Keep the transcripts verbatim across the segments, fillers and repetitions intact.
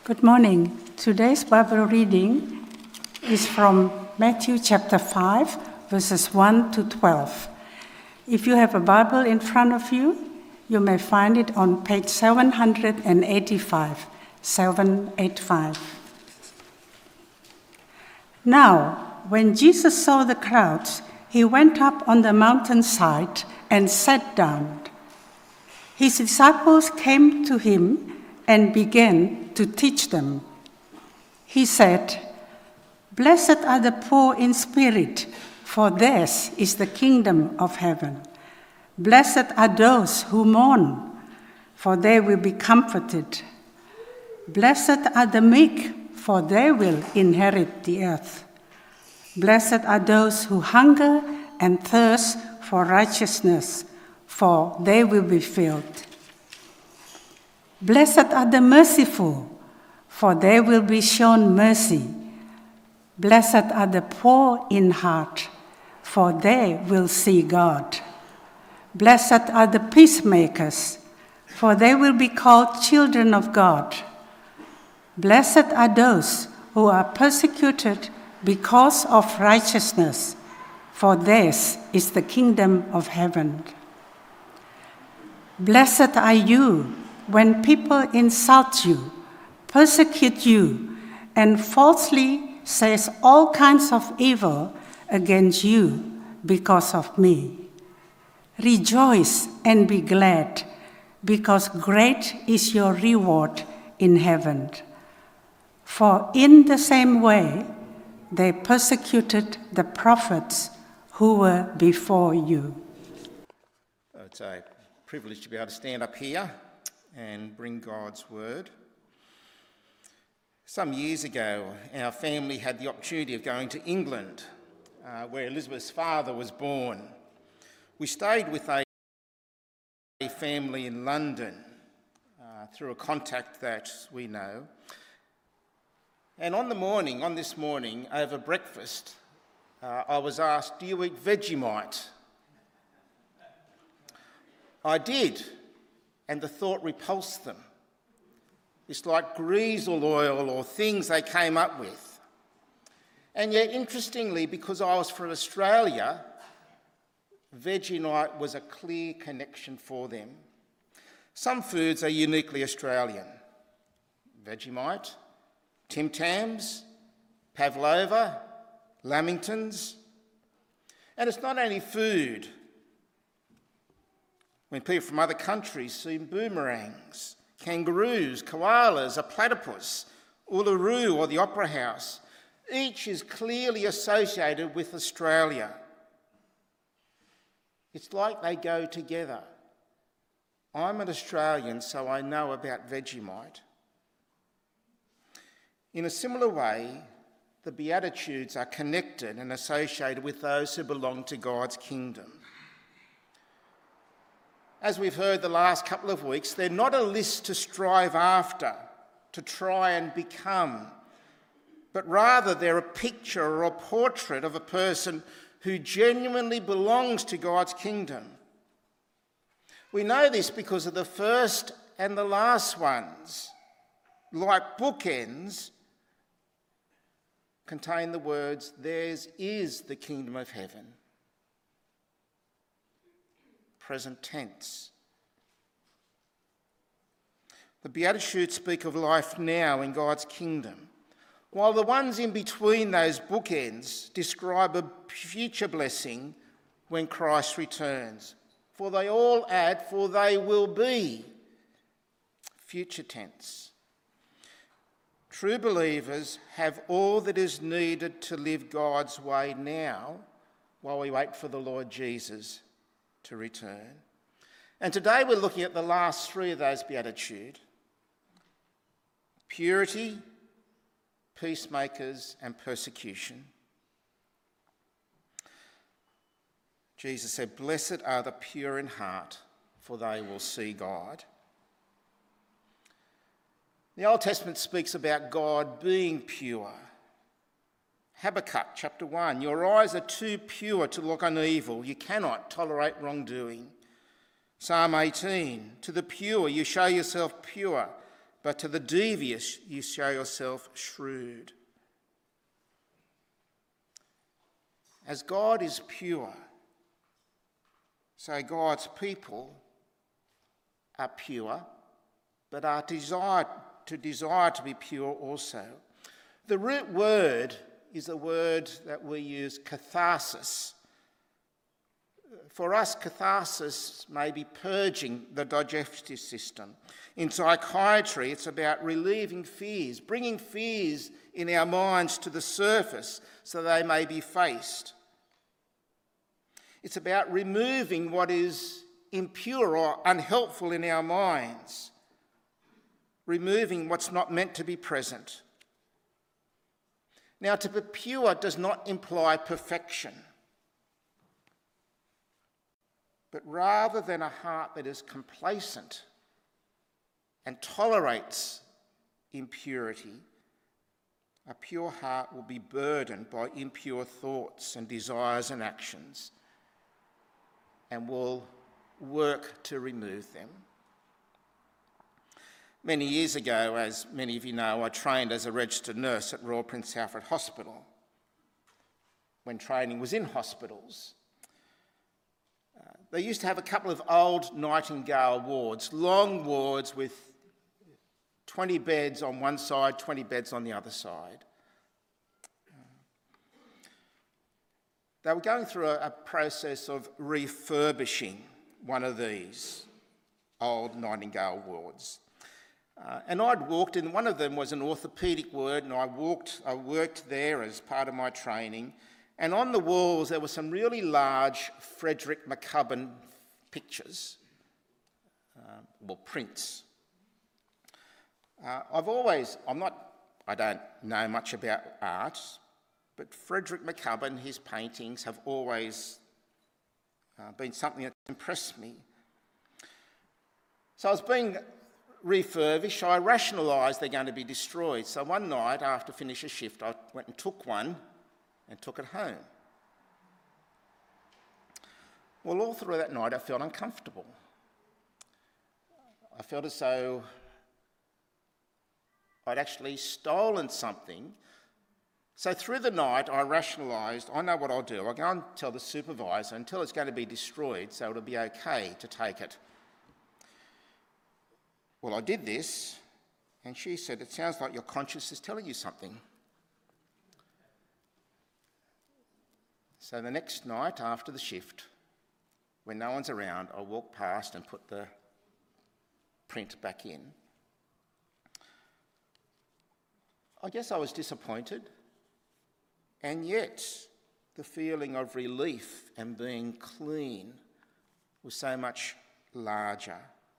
Good morning. Today's Bible reading is from Matthew chapter five, verses one to twelve. If you have a Bible in front of you, you may find it on page seven eighty-five, seven eighty-five. Now, when Jesus saw the crowds, he went up on the mountainside and sat down. His disciples came to him and began to teach them. He said, "Blessed are the poor in spirit, for theirs is the kingdom of heaven. Blessed are those who mourn, for they will be comforted. Blessed are the meek, for they will inherit the earth. Blessed are those who hunger and thirst for righteousness, for they will be filled. Blessed are the merciful, for they will be shown mercy. Blessed are the poor in heart, for they will see God. Blessed are the peacemakers, for they will be called children of God. Blessed are those who are persecuted because of righteousness, for theirs is the kingdom of heaven. Blessed are you when people insult you, persecute you, and falsely says all kinds of evil against you because of me. Rejoice and be glad, because great is your reward in heaven. For in the same way, they persecuted the prophets who were before you." It's a privilege to be able to stand up here and bring God's word. Some years ago, our family had the opportunity of going to England, uh, where Elizabeth's father was born. We stayed with a family in London uh, through a contact that we know. And on the morning, on this morning, over breakfast, uh, I was asked, "Do you eat Vegemite?" I did, and the thought repulsed them. It's like greasel oil or things they came up with. And yet, interestingly, because I was from Australia, Vegemite was a clear connection for them. Some foods are uniquely Australian. Vegemite, Tim Tams, pavlova, lamingtons. And it's not only food. When people from other countries see boomerangs, kangaroos, koalas, a platypus, Uluru or the Opera House, each is clearly associated with Australia. It's like they go together. I'm an Australian, so I know about Vegemite. In a similar way, the Beatitudes are connected and associated with those who belong to God's kingdom. As we've heard the last couple of weeks, they're not a list to strive after, to try and become, but rather they're a picture or a portrait of a person who genuinely belongs to God's kingdom. We know this because of the first and the last ones, like bookends, contain the words, "Theirs is the kingdom of heaven." Present tense. The Beatitudes speak of life now in God's kingdom, while the ones in between those bookends describe a future blessing when Christ returns. For they all add, for they will be. Future tense. True believers have all that is needed to live God's way now while we wait for the Lord Jesus to return. And today we're looking at the last three of those beatitudes: purity, peacemakers, and persecution. Jesus said, "Blessed are the pure in heart, for they will see God." The Old Testament speaks about God being pure. Habakkuk chapter one, "Your eyes are too pure to look on evil. You cannot tolerate wrongdoing." Psalm eighteen, "To the pure you show yourself pure, but to the devious you show yourself shrewd. As God is pure, so God's people are pure, but are desired to desire to be pure also. The root word is a word that we use, catharsis. For us, catharsis may be purging the digestive system. In psychiatry, it's about relieving fears, bringing fears in our minds to the surface so they may be faced. It's about removing what is impure or unhelpful in our minds, removing what's not meant to be present. Now, to be pure does not imply perfection, but rather than a heart that is complacent and tolerates impurity, a pure heart will be burdened by impure thoughts and desires and actions and will work to remove them. Many years ago, as many of you know, I trained as a registered nurse at Royal Prince Alfred Hospital when training was in hospitals. Uh, they used to have a couple of old Nightingale wards, long wards with twenty beds on one side, twenty beds on the other side. They were going through a, a process of refurbishing one of these old Nightingale wards. Uh, and I'd walked in, one of them was an orthopaedic ward, and I walked, I worked there as part of my training. And on the walls there were some really large Frederick McCubbin pictures, uh, well, prints. Uh, I've always, I'm not, I don't know much about art, but Frederick McCubbin, his paintings have always uh, been something that impressed me. So I was being refurbished, I rationalised they're going to be destroyed. So one night after finish a shift, I went and took one and took it home. Well, all through that night I felt uncomfortable. I felt as though I'd actually stolen something. So through the night I rationalised, I know what I'll do. I'll go and tell the supervisor until it's going to be destroyed, so it'll be okay to take it. Well, I did this, and she said, "It sounds like your conscience is telling you something." So the next night after the shift, when no one's around, I walked past and put the print back in. I guess I was disappointed, and yet the feeling of relief and being clean was so much larger.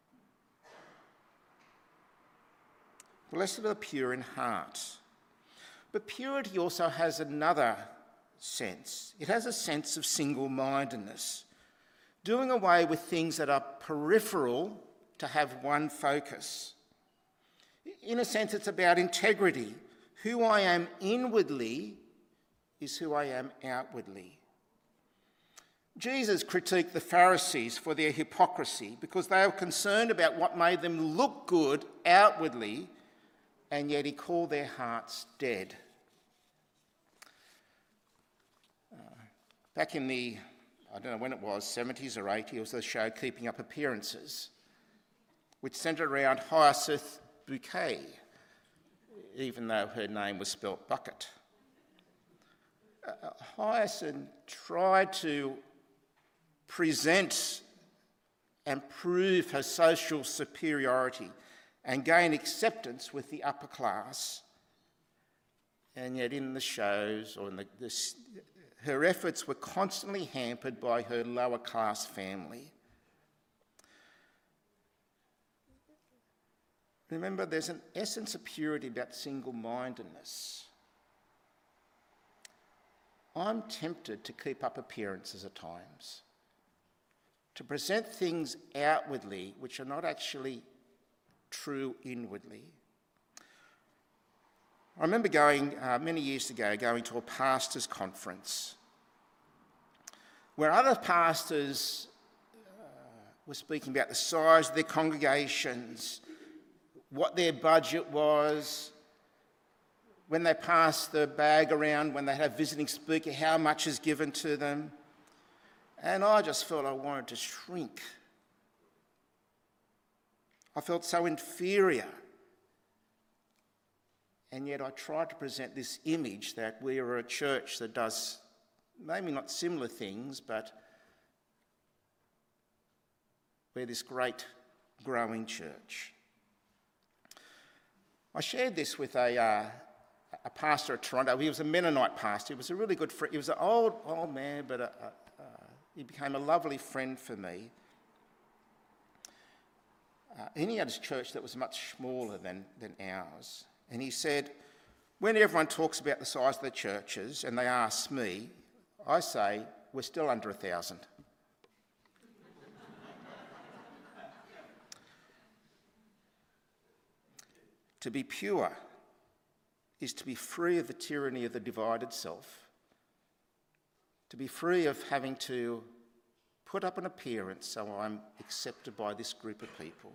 Blessed are the pure in heart. But purity also has another sense. It has a sense of single-mindedness, doing away with things that are peripheral to have one focus. In a sense, it's about integrity. Who I am inwardly is who I am outwardly. Jesus critiqued the Pharisees for their hypocrisy because they were concerned about what made them look good outwardly, and yet he called their hearts dead. Uh, back in the, I don't know when it was, seventies or eighties, it was the show Keeping Up Appearances, which centred around Hyacinth Bouquet, even though her name was spelt Bucket. Uh, Hyacinth tried to present and prove her social superiority and gain acceptance with the upper class. And yet in the shows, or in the, this, her efforts were constantly hampered by her lower class family. Remember, there's an essence of purity about single-mindedness. I'm tempted to keep up appearances at times, to present things outwardly which are not actually true inwardly. I remember going, uh, many years ago, going to a pastors' conference where other pastors uh, were speaking about the size of their congregations, what their budget was, when they pass the bag around, when they have a visiting speaker, how much is given to them. And I just felt I wanted to shrink. I felt so inferior. And yet I tried to present this image that we are a church that does maybe not similar things, but we're this great growing church. I shared this with a, uh, a pastor at Toronto. He was a Mennonite pastor. He was a really good friend. He was an old, old man, but a, a, a, he became a lovely friend for me. Uh, and he had his church that was much smaller than, than ours. And he said, when everyone talks about the size of the churches and they ask me, I say, we're still under a thousand. To be pure is to be free of the tyranny of the divided self, to be free of having to put up an appearance so I'm accepted by this group of people,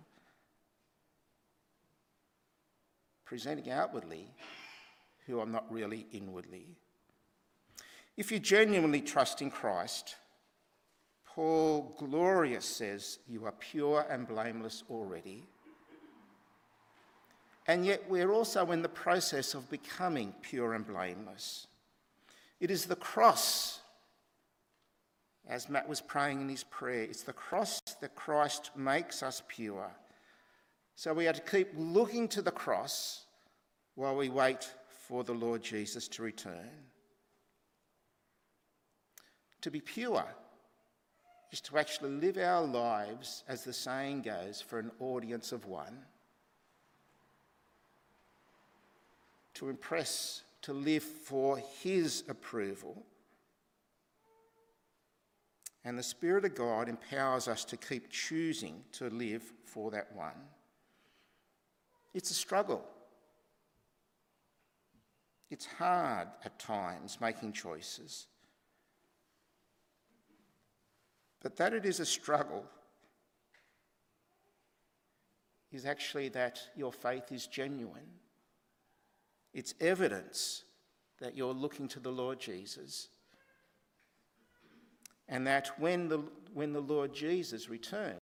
presenting outwardly who I'm not really inwardly. If you genuinely trust in Christ, Paul Glorious says you are pure and blameless already. And yet we're also in the process of becoming pure and blameless. It is the cross, as Matt was praying in his prayer, it's the cross that Christ makes us pure. So we have to keep looking to the cross while we wait for the Lord Jesus to return. To be pure is to actually live our lives, as the saying goes, for an audience of one. To impress, to live for his approval. And the Spirit of God empowers us to keep choosing to live for that one. It's a struggle. It's hard at times making choices. But that it is a struggle is actually that your faith is genuine. It's evidence that you're looking to the Lord Jesus. And that when the, when the Lord Jesus returns,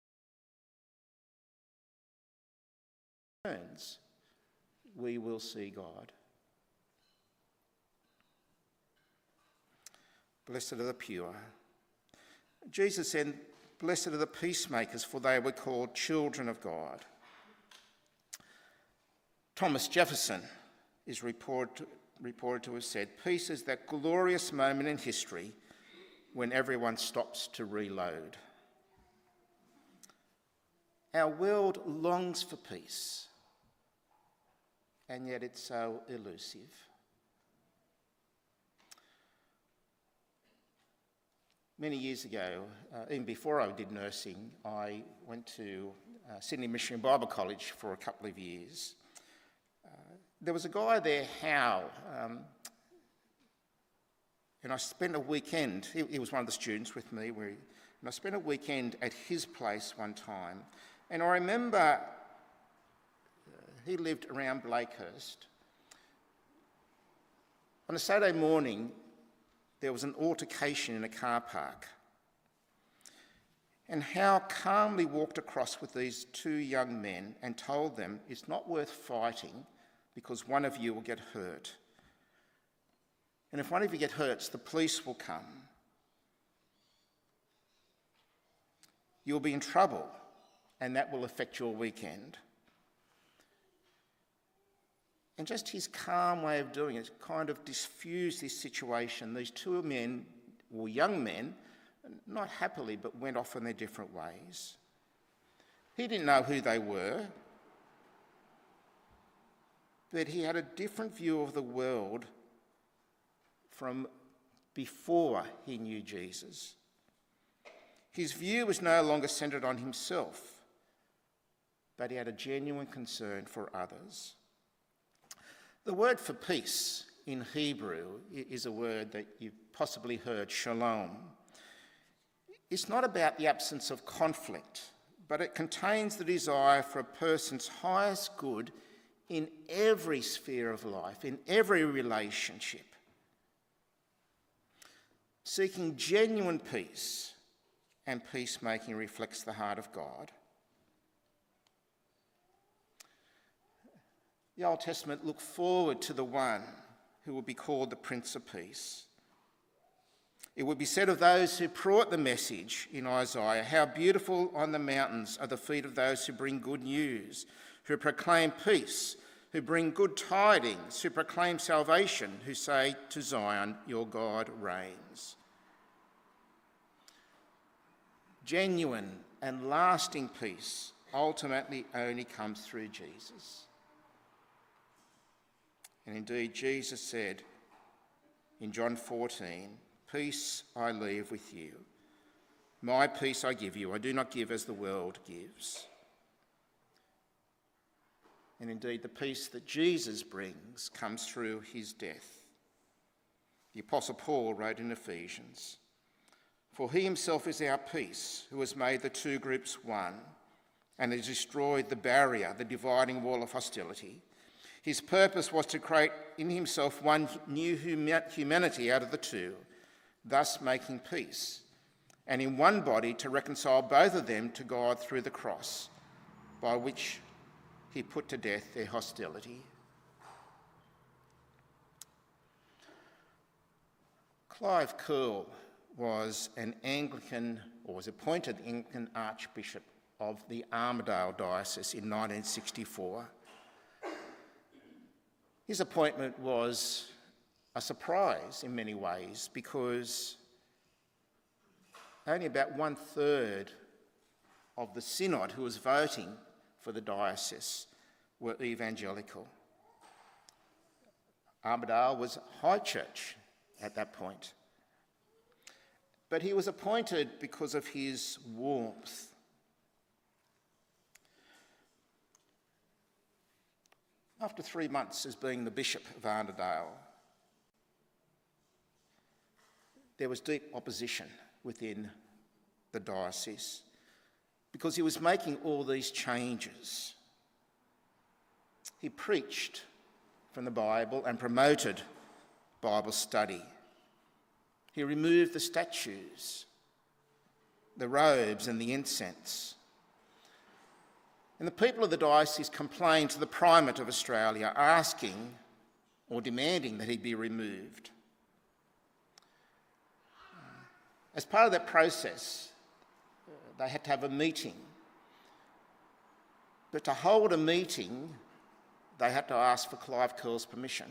we will see God. Blessed are the pure. Jesus said, blessed are the peacemakers, for they were called children of God. Thomas Jefferson is reported, reported to have said, peace is that glorious moment in history when everyone stops to reload. Our world longs for peace, and yet it's so elusive. Many years ago, uh, even before I did nursing, I went to uh, Sydney Missionary Bible College for a couple of years. Uh, there was a guy there, Howe, um, and I spent a weekend, he, he was one of the students with me, where he, and I spent a weekend at his place one time, and I remember uh, he lived around Blakehurst. On a Saturday morning, there was an altercation in a car park. And Howe calmly walked across with these two young men and told them it's not worth fighting because one of you will get hurt. And if one of you get hurt, the police will come. You'll be in trouble, and that will affect your weekend. And just his calm way of doing it kind of diffused this situation. These two men, or young men, not happily, but went off in their different ways. He didn't know who they were, but he had a different view of the world from before he knew Jesus. His view was no longer centred on himself, but he had a genuine concern for others. The word for peace in Hebrew is a word that you've possibly heard, shalom. It's not about the absence of conflict, but it contains the desire for a person's highest good in every sphere of life, in every relationship. Seeking genuine peace and peacemaking reflects the heart of God. The Old Testament looked forward to the one who would be called the Prince of Peace. It would be said of those who brought the message in Isaiah, how beautiful on the mountains are the feet of those who bring good news, who proclaim peace, who bring good tidings, who proclaim salvation, who say to Zion, your God reigns. Genuine and lasting peace ultimately only comes through Jesus. And indeed, Jesus said in John fourteen, peace I leave with you. My peace I give you. I do not give as the world gives. And indeed, the peace that Jesus brings comes through his death. The Apostle Paul wrote in Ephesians, for he himself is our peace, who has made the two groups one and has destroyed the barrier, the dividing wall of hostility. His purpose was to create in himself one new humanity out of the two, thus making peace, and in one body to reconcile both of them to God through the cross, by which he put to death their hostility. Clive Curle was an Anglican, or was appointed Anglican Archbishop of the Armidale Diocese in nineteen sixty-four. His appointment was a surprise in many ways because only about one third of the synod who was voting for the diocese were evangelical. Armidale was high church at that point. But he was appointed because of his warmth. After three months as being the Bishop of Armidale, there was deep opposition within the diocese because he was making all these changes. He preached from the Bible and promoted Bible study. He removed the statues, the robes and the incense. And the people of the diocese complained to the Primate of Australia, asking or demanding that he be removed. As part of that process, they had to have a meeting. But to hold a meeting, they had to ask for Clive Curle's permission,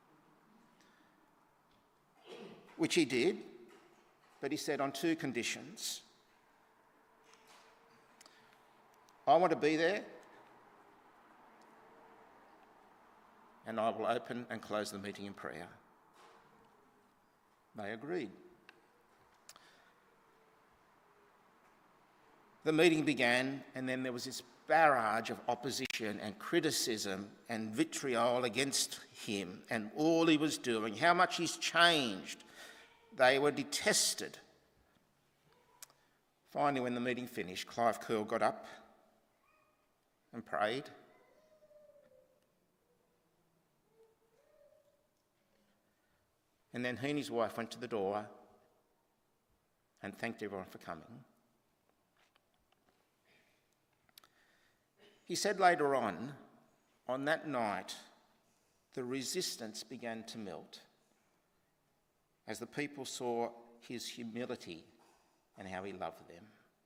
which he did, but he said on two conditions. I want to be there, and I will open and close the meeting in prayer. They agreed. The meeting began, and then there was this barrage of opposition and criticism and vitriol against him and all he was doing, how much he's changed. They were detested. Finally, when the meeting finished, Clive Curle got up and prayed. And then he and his wife went to the door and thanked everyone for coming. He said later on, on that night, the resistance began to melt as the people saw his humility and how he loved them.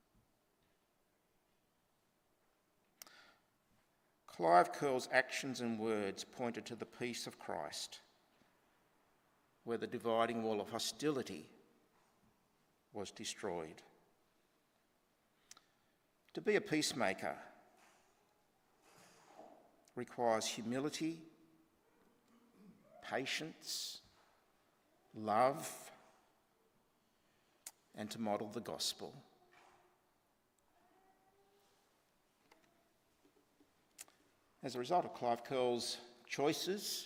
Clive Curle's actions and words pointed to the peace of Christ, where the dividing wall of hostility was destroyed. To be a peacemaker requires humility, patience, love, and to model the gospel. As a result of Clive Curle's choices,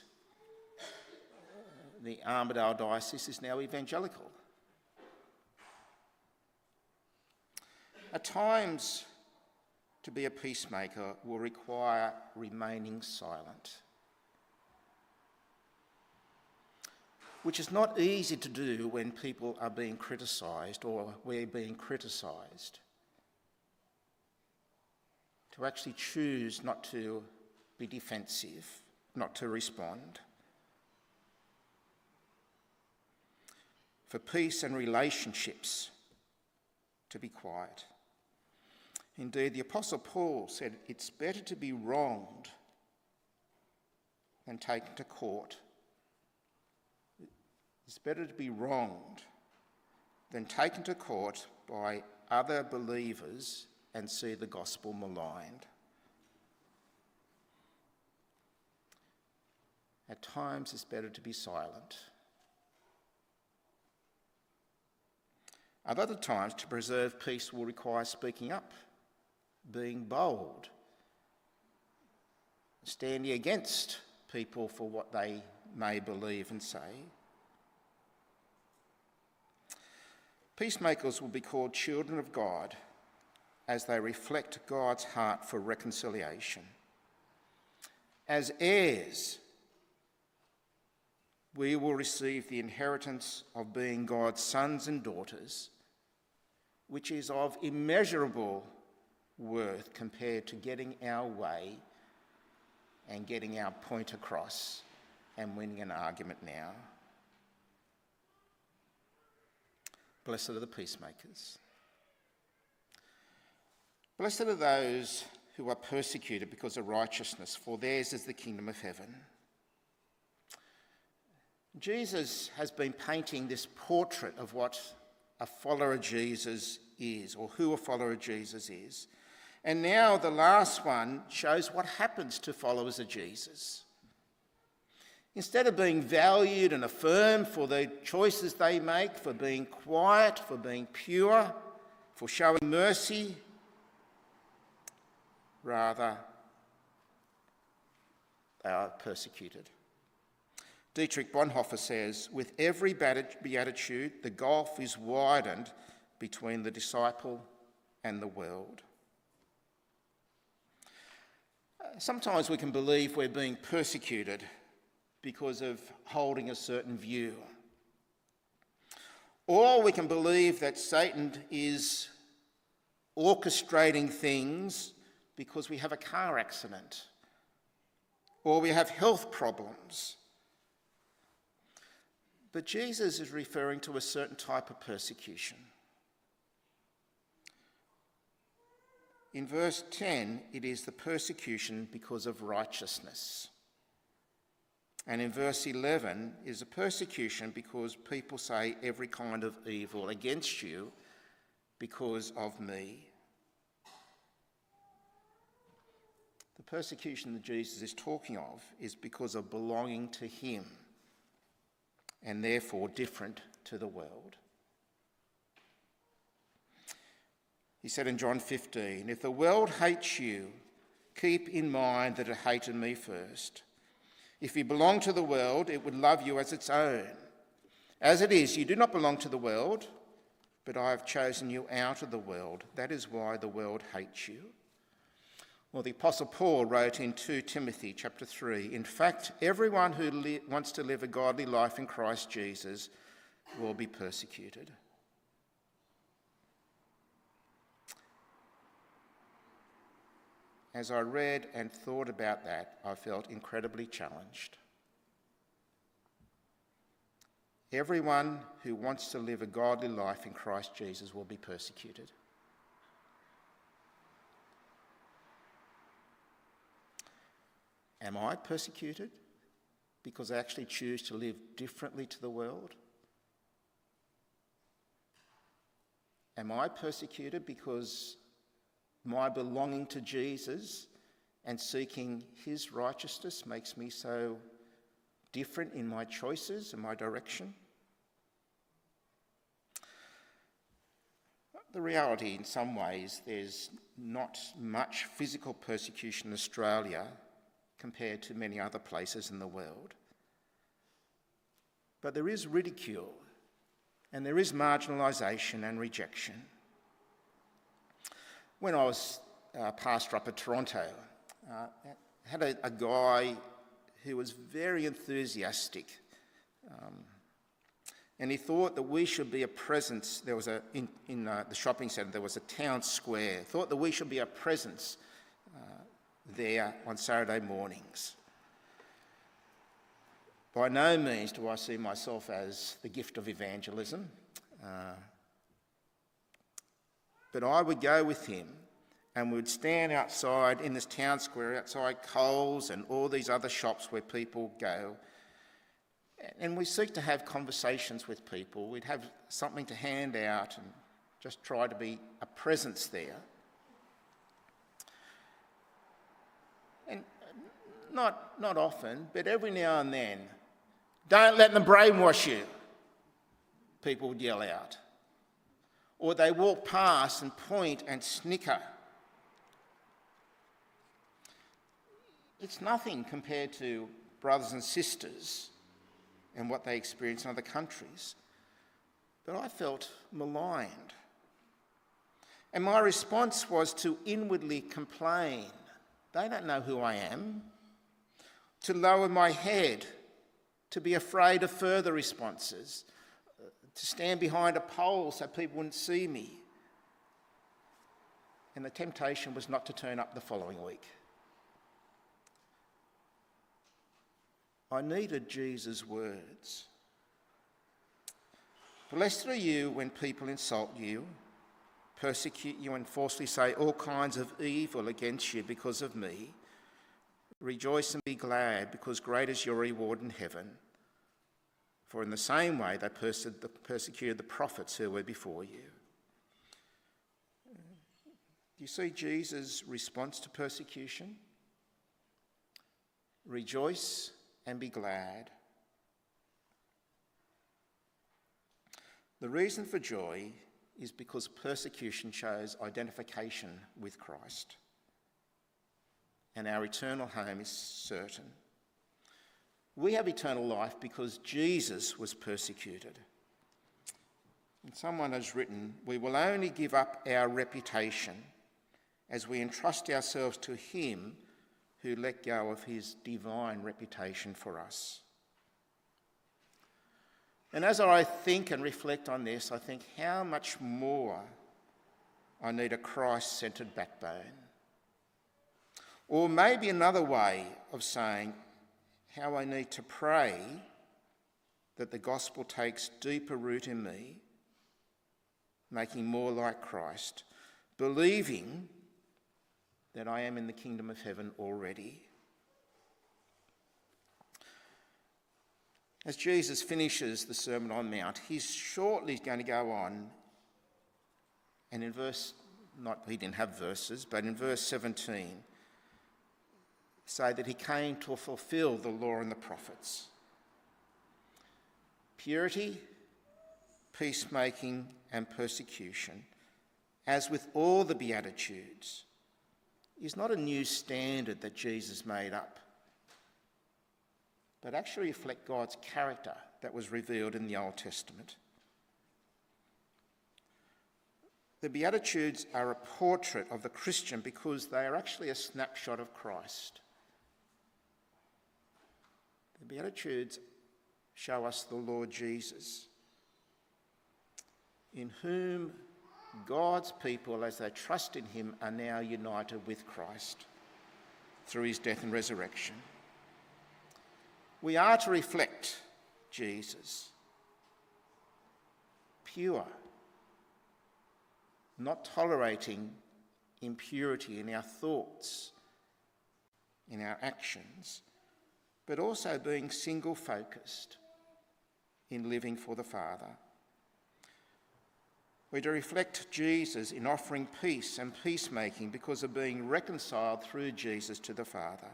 the Armidale Diocese is now evangelical. At times, to be a peacemaker will require remaining silent, which is not easy to do when people are being criticised or we're being criticised. To actually choose not to be defensive, not to respond. For peace and relationships to be quiet. Indeed, the Apostle Paul said it's better to be wronged than taken to court. It's better to be wronged than taken to court by other believers and see the gospel maligned. At times, it's better to be silent. At other times, to preserve peace will require speaking up, being bold, standing against people for what they may believe and say. Peacemakers will be called children of God as they reflect God's heart for reconciliation. As heirs, we will receive the inheritance of being God's sons and daughters, which is of immeasurable worth compared to getting our way and getting our point across and winning an argument now. Blessed are the peacemakers. Blessed are those who are persecuted because of righteousness, for theirs is the kingdom of heaven. Jesus has been painting this portrait of what a follower of Jesus is, or who a follower of Jesus is. And now the last one shows what happens to followers of Jesus. Instead of being valued and affirmed for the choices they make, for being quiet, for being pure, for showing mercy, rather, they are persecuted. Dietrich Bonhoeffer says, with every beatitude, the gulf is widened between the disciple and the world. Sometimes we can believe we're being persecuted because of holding a certain view. Or we can believe that Satan is orchestrating things because we have a car accident, or we have health problems. But Jesus is referring to a certain type of persecution. In verse ten, it is the persecution because of righteousness. And in verse eleven is a persecution because people say every kind of evil against you because of me. The persecution that Jesus is talking of is because of belonging to him, and therefore different to the world. He said in John fifteen, if the world hates you, keep in mind that it hated me first. If you belong to the world, it would love you as its own. As it is, you do not belong to the world, but I have chosen you out of the world. That is why the world hates you. Well, the Apostle Paul wrote in Second Timothy chapter three, in fact, everyone who li- wants to live a godly life in Christ Jesus will be persecuted. As I read and thought about that, I felt incredibly challenged. Everyone who wants to live a godly life in Christ Jesus will be persecuted. Am I persecuted because I actually choose to live differently to the world? Am I persecuted because my belonging to Jesus and seeking his righteousness makes me so different in my choices and my direction? The reality, in some ways, there's not much physical persecution in Australia compared to many other places in the world. But there is ridicule, and there is marginalisation and rejection. When I was uh, pastor up at Toronto, uh, had a, a guy who was very enthusiastic. Um, and he thought that we should be a presence. There was a, in, in uh, the shopping centre, there was a town square. Thought that we should be a presence uh, there on Saturday mornings. By no means do I see myself as the gift of evangelism. Uh, but I would go with him and we would stand outside in this town square, outside Coles and all these other shops where people go. And we seek to have conversations with people. We'd have something to hand out and just try to be a presence there. And not, not often, but every now and then, "Don't let them brainwash you," people would yell out. Or they walk past and point and snicker. It's nothing compared to brothers and sisters and what they experience in other countries. But I felt maligned. And my response was to inwardly complain. They don't know who I am. To lower my head, to be afraid of further responses, to stand behind a pole so people wouldn't see me. And the temptation was not to turn up the following week. I needed Jesus' words. "Blessed are you when people insult you, persecute you and falsely say all kinds of evil against you because of me. Rejoice and be glad, because great is your reward in heaven. For in the same way they persecuted the prophets who were before you." Do you see Jesus' response to persecution? Rejoice and be glad. The reason for joy is because persecution shows identification with Christ, and our eternal home is certain. We have eternal life because Jesus was persecuted. And someone has written, "We will only give up our reputation as we entrust ourselves to him who let go of his divine reputation for us." And as I think and reflect on this, I think how much more I need a Christ-centred backbone. Or maybe another way of saying how I need to pray that the gospel takes deeper root in me, making more like Christ, believing that I am in the kingdom of heaven already. As Jesus finishes the Sermon on the Mount, he's shortly going to go on, and in verse, not he didn't have verses, but in verse seventeen, say that he came to fulfill the law and the prophets. Purity, peacemaking, and persecution, as with all the Beatitudes, is not a new standard that Jesus made up, but actually reflect God's character that was revealed in the Old Testament. The Beatitudes are a portrait of the Christian because they are actually a snapshot of Christ. The Beatitudes show us the Lord Jesus, in whom God's people, as they trust in him, are now united with Christ through his death and resurrection. We are to reflect Jesus, pure, not tolerating impurity in our thoughts, in our actions, but also being single-focused in living for the Father. We're to reflect Jesus in offering peace and peacemaking because of being reconciled through Jesus to the Father.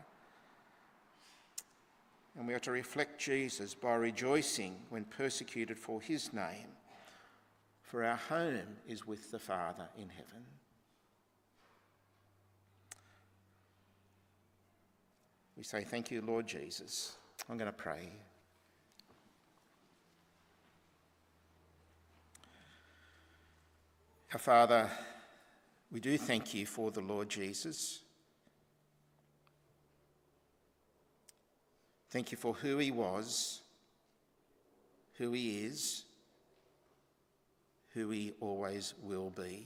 And we are to reflect Jesus by rejoicing when persecuted for his name, for our home is with the Father in heaven. We say, thank you, Lord Jesus. I'm going to pray. Our Father, We do thank you for the Lord Jesus. Thank you for who he was, who he is, who he always will be.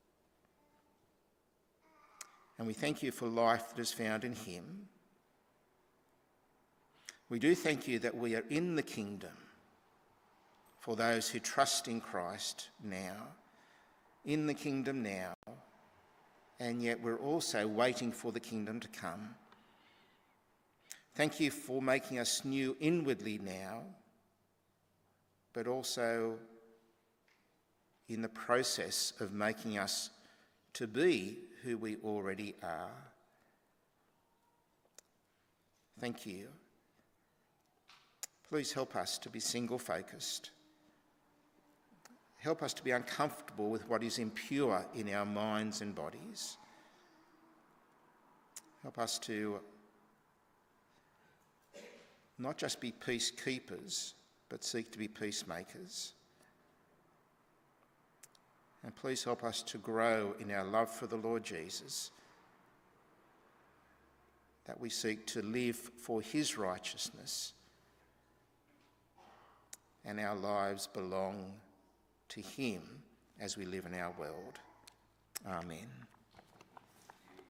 And we thank you for life that is found in him. We do thank you that we are in the kingdom for those who trust in Christ now, in the kingdom now, and yet we're also waiting for the kingdom to come. Thank you for making us new inwardly now, but also in the process of making us to be who we already are. Thank you. Please help us to be single-focused. Help us to be uncomfortable with what is impure in our minds and bodies. Help us to not just be peacekeepers, but seek to be peacemakers. And please help us to grow in our love for the Lord Jesus, that we seek to live for his righteousness, and our lives belong to him as we live in our world. Amen.